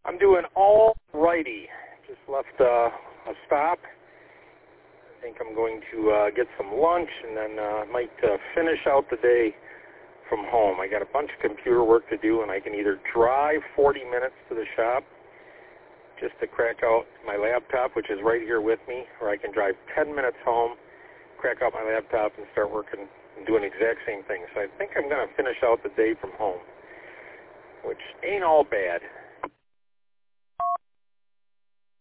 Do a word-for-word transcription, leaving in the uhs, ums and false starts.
I'm doing all righty. Just left uh, a stop. I think I'm going to uh, get some lunch and then uh, might uh, finish out the day from home. I got a bunch of computer work to do, and I can either drive forty minutes to the shop just to crack out my laptop, which is right here with me, or I can drive ten minutes home, crack out my laptop, and start working and doing the exact same thing. So I think I'm going to finish out the day from home, which ain't all bad.